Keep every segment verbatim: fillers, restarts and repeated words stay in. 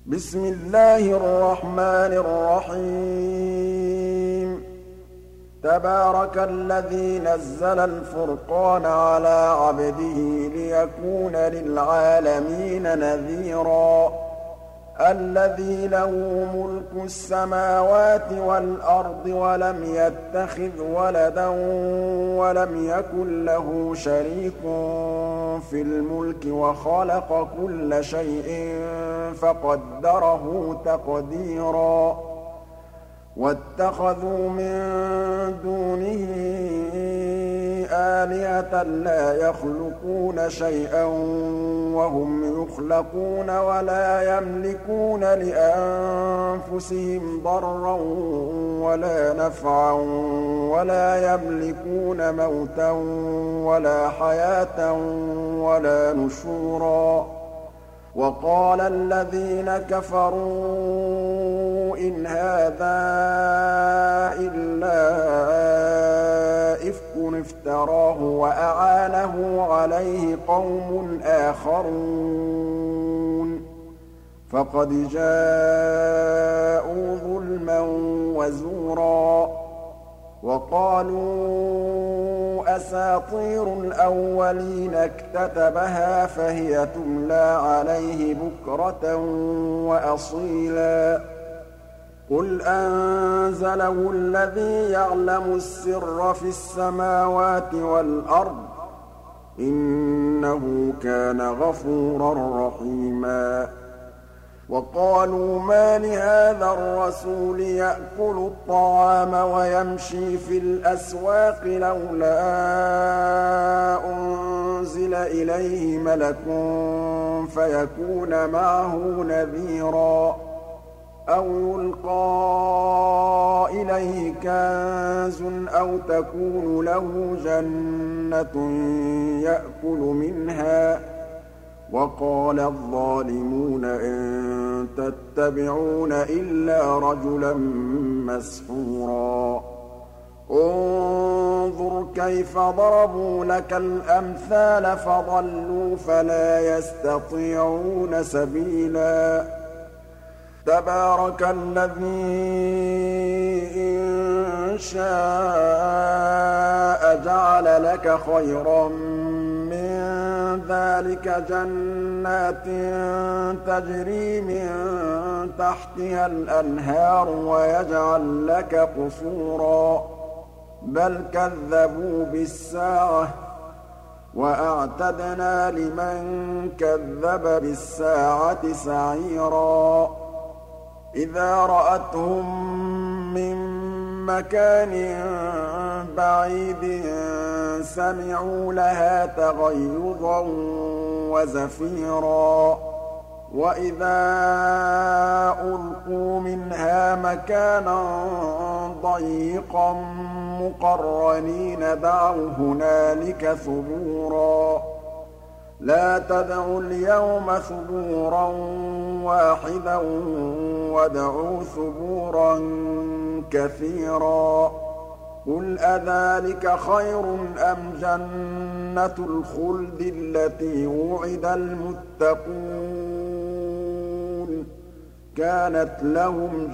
بسم الله الرحمن الرحيم تبارك الذي نزل الفرقان على عبده ليكون للعالمين نذيرا الذي له ملك السماوات والأرض ولم يتخذ ولدا ولم يكن له شريك في الملك وخلق كل شيء فقدره تقديرا واتخذوا من دونه آلهة لا يخلقون شيئا وهم يخلقون ولا يملكون لأنفسهم ضرا ولا نفعا ولا يملكون موتا ولا حياة ولا نشورا وقال الذين كفروا إن هذا إلا إفك افتراه وأعانه عليه قوم آخرون فقد جاءوا ظلما وزورا وقالوا أساطير الأولين اكتتبها فهي تملى عليه بكرة وأصيلا قل أنزله الذي يعلم السر في السماوات والأرض إنه كان غفورا رحيما وقالوا ما لهذا الرسول يأكل الطعام ويمشي في الأسواق لولا أنزل إليه ملك فيكون معه نذيرا أو يلقى إليه كنز أو تكون له جنة يأكل منها وقال الظالمون إن تتبعون إلا رجلا مسحورا انظر كيف ضربوا لك الأمثال فضلوا فلا يستطيعون سبيلا تبارك الذي إن شاء جعل لك خيرا من ذلك جنات تجري من تحتها الأنهار ويجعل لك قصورا بل كذبوا بالساعة وأعتدنا لمن كذب بالساعة سعيرا إذا رأتهم من مكان بعيد سمعوا لها تغيظا وزفيرا وإذا ألقوا منها مكانا ضيقا مقرنين دعوا هنالك ثبورا لا تدعوا اليوم ثبورا واحدا وادعوا ثبورا كثيرا قل أذلك خير أم جنة الخلد التي وعد المتقون كانت لهم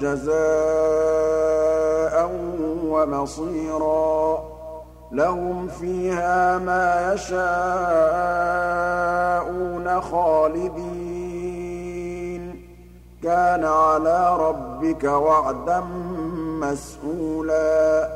جزاء ومصيرا لهم فيها ما يشاءون خالدين كان على ربك وعدا مسئولا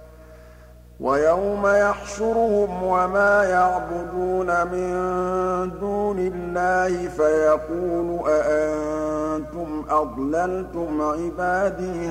ويوم يحشرهم وما يعبدون من دون الله فيقول أأنتم أضللتم عبادي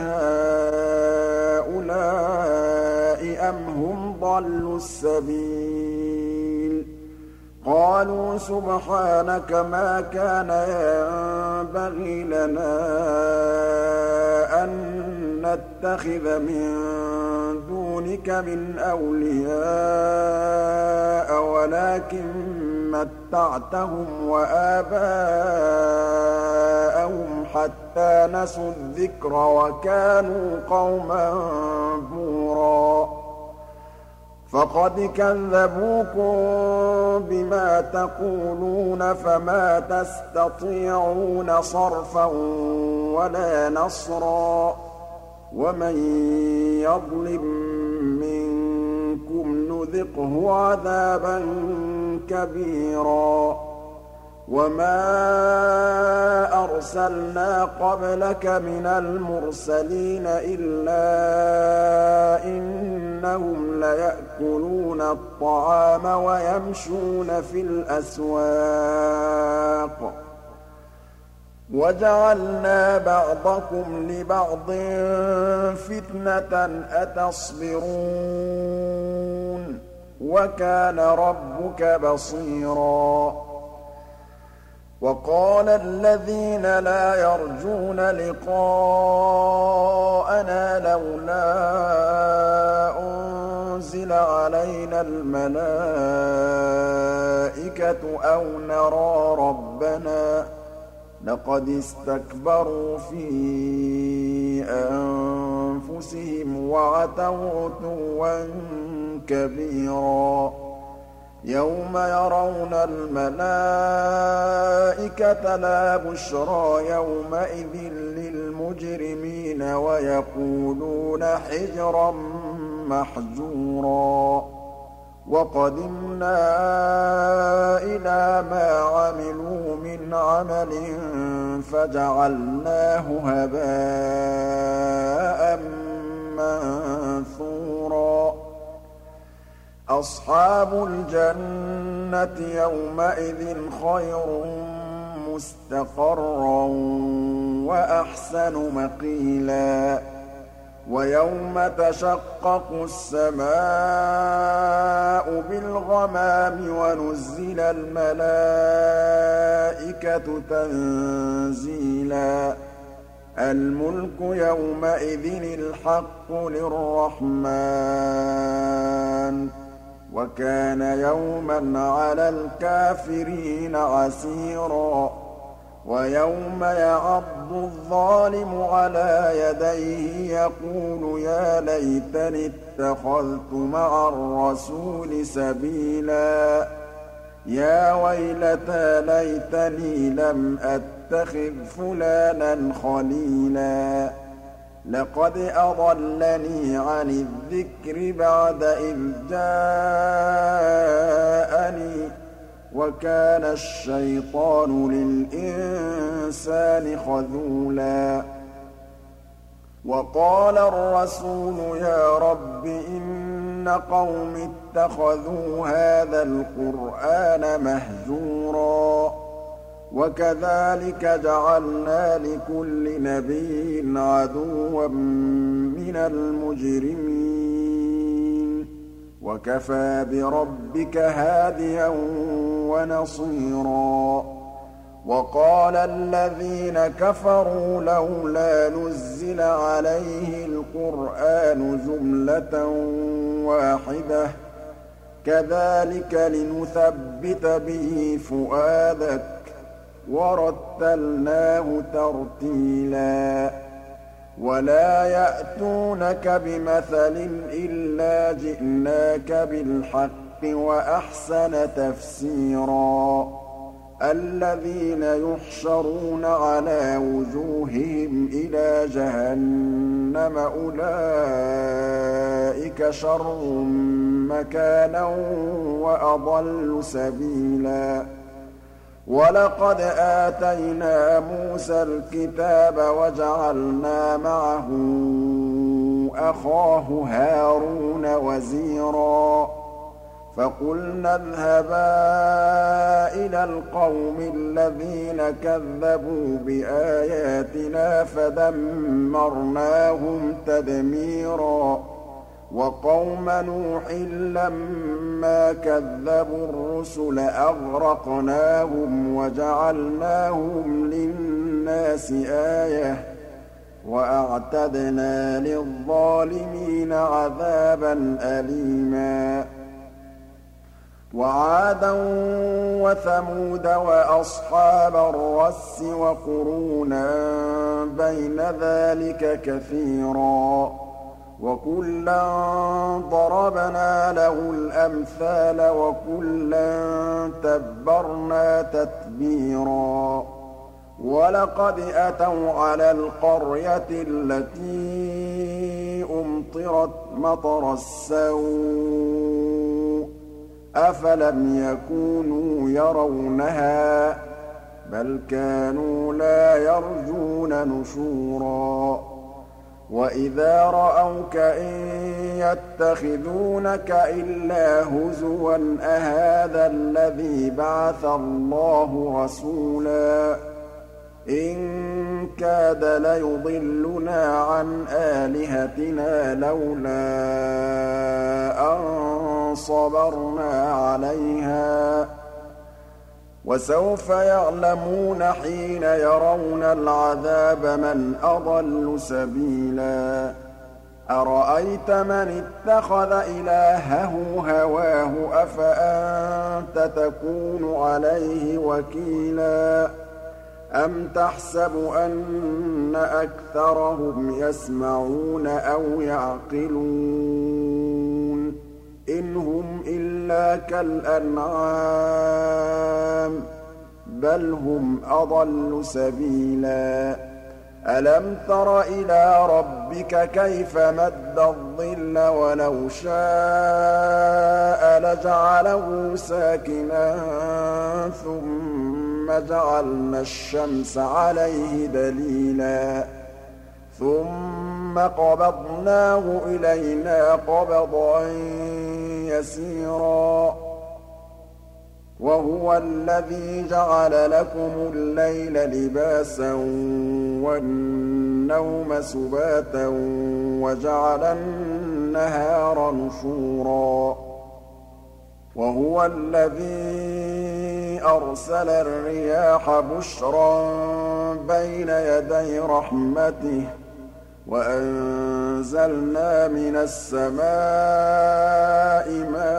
هؤلاء أم هم ضلوا السبيل قالوا سبحانك ما كان ينبغي لنا أن نتخذ من دونك من أولياء ولكن متعتهم وآباءهم حتى نسوا الذكر وكانوا قوما بورا فَقَدْ كَذَّبُوكُم بِمَا تَقُولُونَ فَمَا تَسْتَطِيعُونَ صَرْفًا وَلَا نَصْرًا ۚ وَمَن يَظْلِم مِّنكُمْ نُذِقْهُ عَذَابًا كَبِيرًا وَمَا أَرْسَلْنَا قَبْلَكَ مِنَ الْمُرْسَلِينَ إِلَّا إِنَّهُمْ لَيَأْكُلُونَ الطَّعَامَ وَيَمْشُونَ فِي الْأَسْوَاقِ ۗ وَجَعَلْنَا بَعْضَكُمْ لِبَعْضٍ فِتْنَةً أَتَصْبِرُونَ ۗ وَكَانَ رَبُّكَ بَصِيرًا. وَقَالَ الَّذِينَ لَا يَرْجُونَ لِقَاءَنَا لَوْلَا أُنزِلَ عَلَيْنَا الْمَلَائِكَةُ أَوْ نَرَىٰ رَبَّنَا ۗ لَقَدِ اسْتَكْبَرُوا فِي أَنفُسِهِمْ وَعَتَوْا عُتُوًّا كَبِيرًا. يَوْمَ يَرَوْنَ الْمَلَائِكَةَ لَا بُشْرَىٰ يَوْمَئِذٍ لِّلْمُجْرِمِينَ وَيَقُولُونَ حِجْرًا مَّحْجُورًا. وَقَدِمْنَا إِلَىٰ مَا عَمِلُوا مِنْ عَمَلٍ فَجَعَلْنَاهُ هَبَاءً مَّنثُورًا. أَصْحَابُ الْجَنَّةِ يَوْمَئِذٍ خَيْرٌ مُّسْتَقَرًّا وَأَحْسَنُ مَقِيلًا. وَيَوْمَ تَشَقَّقُ السَّمَاءُ بِالْغَمَامِ وَنُزِّلَ الْمَلَائِكَةُ تَنزِيلًا. الْمُلْكُ يَوْمَئِذٍ الْحَقُّ لِلرَّحْمَٰنِ ۚ وَكَانَ يَوْمًا عَلَى الْكَافِرِينَ عَسِيرًا. وَيَوْمَ يَعَضُّ الظَّالِمُ عَلَىٰ يَدَيْهِ يَقُولُ يَا لَيْتَنِي اتَّخَذْتُ مَعَ الرَّسُولِ سَبِيلًا. يَا وَيْلَتَىٰ لَيْتَنِي لَمْ أَتَّخِذْ فُلَانًا خَلِيلًا. لَّقَدْ أَضَلَّنِي عَنِ الذِّكْرِ بَعْدَ إِذْ جَاءَنِي ۗ وَكَانَ الشَّيْطَانُ لِلْإِنسَانِ خَذُولًا. وَقَالَ الرَّسُولُ يَا رَبِّ إِنَّ قَوْمِي اتَّخَذُوا هَٰذَا الْقُرْآنَ مَهْجُورًا. وَكَذَٰلِكَ جَعَلْنَا لِكُلِّ نَبِيٍّ عَدُوًّا مِّنَ الْمُجْرِمِينَ ۗ وَكَفَىٰ بِرَبِّكَ هَادِيًا وَنَصِيرًا. وَقَالَ الَّذِينَ كَفَرُوا لَوْلَا نُزِّلَ عَلَيْهِ الْقُرْآنُ جُمْلَةً وَاحِدَةً ۚ كَذَٰلِكَ لِنُثَبِّتَ بِهِ فُؤَادَكَ ۖ وَرَتَّلْنَاهُ تَرْتِيلًا. وَلَا يَأْتُونَكَ بِمَثَلٍ إِلَّا جِئْنَاكَ بِالْحَقِّ وَأَحْسَنَ تَفْسِيرًا. الَّذِينَ يُحْشَرُونَ عَلَىٰ وُجُوهِهِمْ إِلَىٰ جَهَنَّمَ أُولَٰئِكَ شَرٌّ مَّكَانًا وَأَضَلُّ سَبِيلًا. وَلَقَدْ آتَيْنَا مُوسَى الْكِتَابَ وَجَعَلْنَا مَعَهُ أَخَاهُ هَارُونَ وَزِيرًا. فَقُلْنَا اذْهَبَا إِلَى الْقَوْمِ الَّذِينَ كَذَّبُوا بِآيَاتِنَا فَدَمَّرْنَاهُمْ تَدْمِيرًا. وَقَوْمَ نُوحٍ لَّمَّا كَذَّبُوا الرُّسُلَ أَغْرَقْنَاهُمْ وَجَعَلْنَاهُمْ لِلنَّاسِ آيَةً ۖ وَأَعْتَدْنَا لِلظَّالِمِينَ عَذَابًا أَلِيمًا. وَعَادًا وَثَمُودَ وَأَصْحَابَ الرَّسِّ وَقُرُونًا بَيْنَ ذَٰلِكَ كَثِيرًا. وَكُلًّا ضَرَبْنَا لَهُ الْأَمْثَالَ وَكُلًّا تَبَّرْنَا تَتْبِيرًا وَلَقَدْ أَتَوْا عَلَى الْقَرْيَةِ الَّتِي أُمْطِرَتْ مَطَرَ السَّوْءِ أَفَلَمْ يَكُونُوا يَرَوْنَهَا بَلْ كَانُوا لَا يَرْجُونَ نُشُورًا وَإِذَا رَأَوْكَ إِن يَتَّخِذُونَكَ إِلَّا هُزُوًا أَهَٰذَا الَّذِي بَعَثَ اللَّهُ رَسُولًا إِن كَادَ لَيُضِلُّنَا عَنْ آلِهَتِنَا لَوْلَا أَن صَبَرْنَا عَلَيْهَا ۚ وَسَوْفَ يَعْلَمُونَ حِينَ يَرَوْنَ الْعَذَابَ مَنْ أَضَلُّ سَبِيلًا أَرَأَيْتَ مَنِ اتَّخَذَ إِلَٰهَهُ هَوَاهُ أَفَأَنتَ تَكُونُ عَلَيْهِ وَكِيلًا أَمْ تَحْسَبُ أَنَّ أَكْثَرَهُمْ يَسْمَعُونَ أَوْ يَعْقِلُونَ إِنْ هُمْ إِلَّا كَالْأَنْعَامِ بَلْ هُمْ أَضَلُّ سَبِيلًا أَلَمْ تَرَ إِلَىٰ رَبِّكَ كَيْفَ مَدَّ الظِّلَّ وَلَوْ شَاءَ لَجَعَلَهُ سَاكِنًا ثُمَّ جَعَلْنَا الشَّمْسَ عَلَيْهِ دَلِيلًا ثُمَّ قَبَضْنَاهُ إِلَيْنَا قَبْضًا يَسِيرًا وَهُوَ الَّذِي جَعَلَ لَكُمُ اللَّيْلَ لِبَاسًا وَالنَّوْمَ سُبَاتًا وَجَعَلَ النَّهَارَ نُشُورًا وَهُوَ الَّذِي أَرْسَلَ الرِّيَاحَ بُشْرًا بَيْنَ يَدَيْ رَحْمَتِهِ وَأَنزَلْنَا مِنَ السَّمَاءِ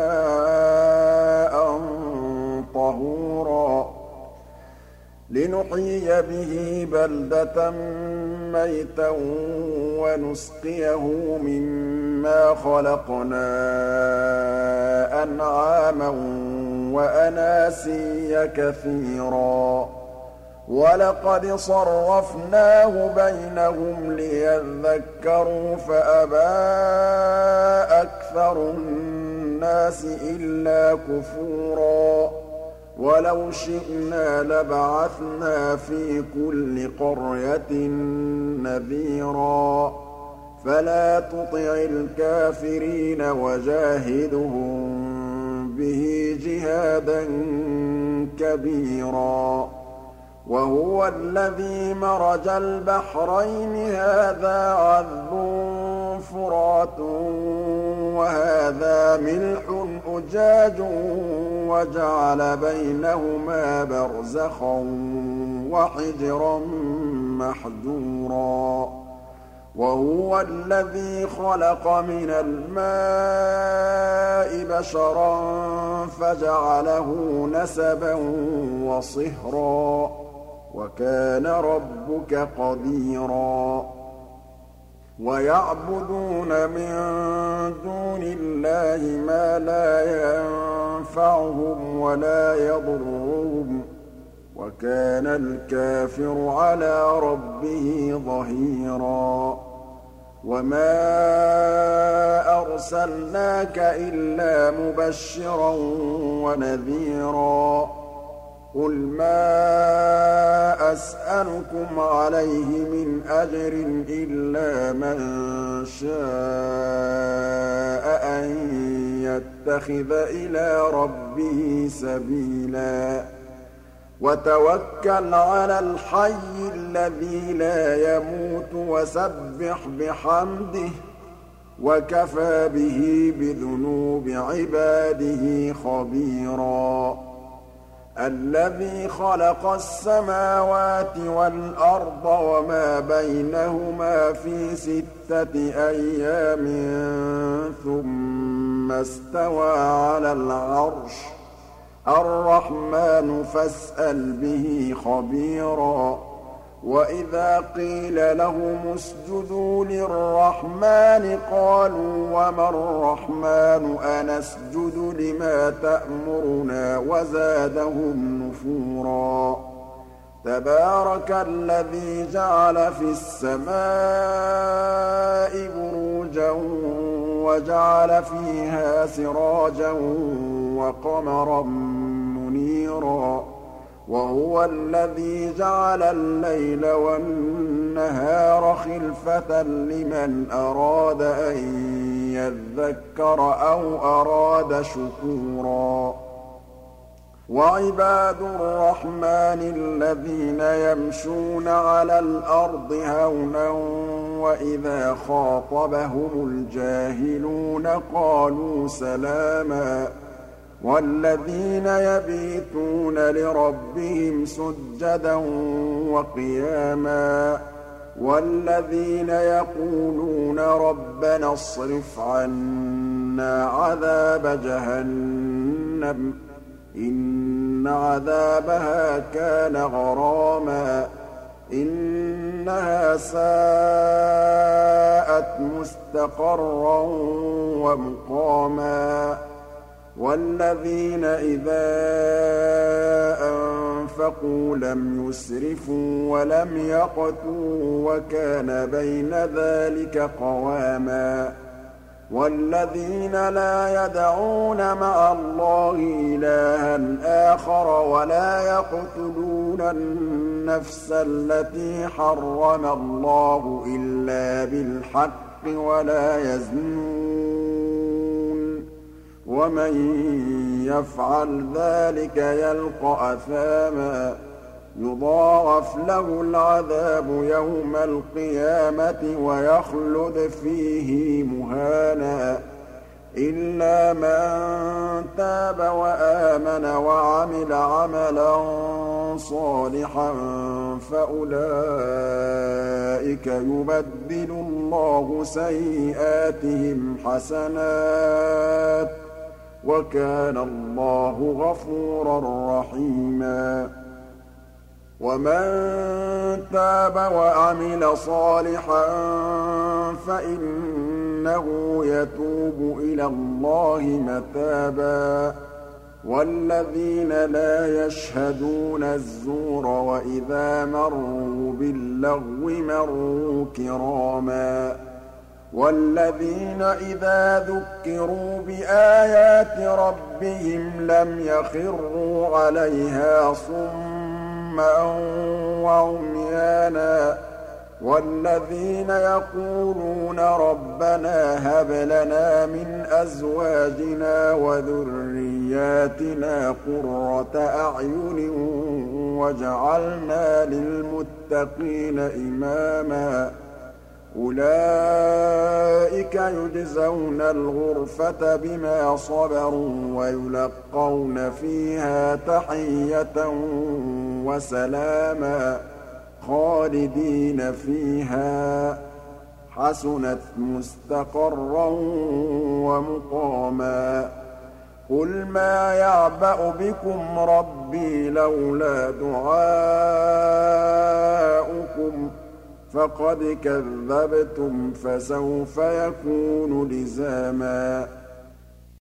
مَاءً طَهُورًا لِّنُحْيِيَ بِهِ بَلْدَةً مَّيْتًا وَنُسْقِيَهُ مِمَّا خَلَقْنَا أَنْعَامًا وَأَنَاسِيَّ كَثِيرًا وَلَقَدْ صَرَّفْنَاهُ بَيْنَهُمْ لِيَذَّكَّرُوا فَأَبَىٰ أَكْثَرُ النَّاسِ إِلَّا كُفُورًا وَلَوْ شِئْنَا لَبَعَثْنَا فِي كُلِّ قَرْيَةٍ نَّذِيرًا فَلَا تُطِعِ الْكَافِرِينَ وَجَاهِدْهُم بِهِ جِهَادًا كَبِيرًا وَهُوَ الَّذِي مَرَجَ الْبَحْرَيْنِ هَٰذَا عَذْبٌ فُرَاتٌ وَهَٰذَا مِلْحٌ أُجَاجٌ وَجَعَلَ بَيْنَهُمَا بَرْزَخًا وَحِجْرًا مَّحْجُورًا وَهُوَ الَّذِي خَلَقَ مِنَ الْمَاءِ بَشَرًا فَجَعَلَهُ نَسَبًا وَصِهْرًا وَكَانَ رَبُّكَ قَدِيرًا وَيَعْبُدُونَ مِن دُونِ اللَّهِ مَا لَا يَنفَعُهُمْ وَلَا يَضُرُّهُمْ وَكَانَ الْكَافِرُ عَلَىٰ رَبِّهِ ظَهِيرًا وَمَا أَرْسَلْنَاكَ إِلَّا مُبَشِّرًا وَنَذِيرًا قُلْ مَا أَسْأَلُكُمْ عَلَيْهِ مِنْ أَجْرٍ إِلَّا مَن شَاءَ أَن يَتَّخِذَ إِلَىٰ رَبِّهِ سَبِيلًا وَتَوَكَّلْ عَلَى الْحَيِّ الَّذِي لَا يَمُوتُ وَسَبِّحْ بِحَمْدِهِ وَكَفَىٰ بِهِ بِذُنُوبِ عِبَادِهِ خَبِيرًا الَّذِي خَلَقَ السَّمَاوَاتِ وَالْأَرْضَ وَمَا بَيْنَهُمَا فِي سِتَّةِ أَيَّامٍ ثُمَّ اسْتَوَىٰ عَلَى الْعَرْشِ الرَّحْمَٰنُ فَاسْأَلْ بِهِ خَبِيرًا وَإِذَا قِيلَ لَهُمُ اسْجُدُوا لِلرَّحْمَٰنِ قَالُوا وَمَا الرَّحْمَٰنُ أَنَسْجُدُ لِمَا تَأْمُرُنَا وَزَادَهُمْ نُفُورًا تَبَارَكَ الَّذِي جَعَلَ فِي السَّمَاءِ بُرُوجًا وَجَعَلَ فِيهَا سِرَاجًا وَقَمَرًا مُّنِيرًا وَهُوَ الَّذِي جَعَلَ اللَّيْلَ وَالنَّهَارَ خِلْفَةً لِّمَنْ أَرَادَ أَن يَذَّكَّرَ أَوْ أَرَادَ شُكُورًا وَعِبَادُ الرَّحْمَٰنِ الَّذِينَ يَمْشُونَ عَلَى الْأَرْضِ هَوْنًا وَإِذَا خَاطَبَهُمُ الْجَاهِلُونَ قَالُوا سَلَامًا وَالَّذِينَ يَبِيتُونَ لِرَبِّهِمْ سُجَّدًا وَقِيَامًا وَالَّذِينَ يَقُولُونَ رَبَّنَا اصْرِفْ عَنَّا عَذَابَ جَهَنَّمَ إِنَّ عَذَابَهَا كَانَ غَرَامًا إِنَّهَا سَاءَتْ مُسْتَقَرًّا وَمُقَامًا وَالَّذِينَ إِذَا أَنفَقُوا لَمْ يُسْرِفُوا وَلَمْ يَقْتُرُوا وَكَانَ بَيْنَ ذَٰلِكَ قَوَامًا وَالَّذِينَ لَا يَدْعُونَ مَعَ اللَّهِ إِلَٰهًا آخَرَ وَلَا يَقْتُلُونَ النَّفْسَ الَّتِي حَرَّمَ اللَّهُ إِلَّا بِالْحَقِّ وَلَا يَزْنُونَ وَمَن يَفْعَلْ ذَٰلِكَ يَلْقَ أَثَامًا يُضَاعَفْ لَهُ الْعَذَابُ يَوْمَ الْقِيَامَةِ وَيَخْلُدْ فِيهِ مُهَانًا إِلَّا مَن تَابَ وَآمَنَ وَعَمِلَ عَمَلًا صَالِحًا فَأُولَٰئِكَ يُبَدِّلُ اللَّهُ سَيِّئَاتِهِمْ حَسَنَاتٍ ۗ وَكَانَ اللَّهُ غَفُورًا رَّحِيمًا وَمَن تَابَ وَعَمِلَ صَالِحًا فَإِنَّهُ يَتُوبُ إِلَى اللَّهِ مَتَابًا وَالَّذِينَ لَا يَشْهَدُونَ الزُّورَ وَإِذَا مَرُّوا بِاللَّغْوِ مَرُّوا كِرَامًا وَالَّذِينَ إِذَا ذُكِّرُوا بِآيَاتِ رَبِّهِمْ لَمْ يَخِرُّوا عَلَيْهَا صُمًّا وَعُمْيَانًا وَالَّذِينَ يَقُولُونَ رَبَّنَا هَبْ لَنَا مِنْ أَزْوَاجِنَا وَذُرِّيَّاتِنَا قُرَّةَ أَعْيُنٍ وَاجْعَلْنَا لِلْمُتَّقِينَ إِمَامًا أُولَٰئِكَ يُجْزَوْنَ الْغُرْفَةَ بِمَا صَبَرُوا وَيُلَقَّوْنَ فِيهَا تَحِيَّةً وَسَلَامًا خَالِدِينَ فِيهَا حَسُنَتْ مُسْتَقَرًّا وَمُقَامًا قُلْ مَا يَعْبَأُ بِكُمْ رَبِّي لَوْلَا دُعَاؤُكُمْ فَقَدْ كَذَّبْتُمْ فَسَوْفَ يَكُونُ لِزَامًا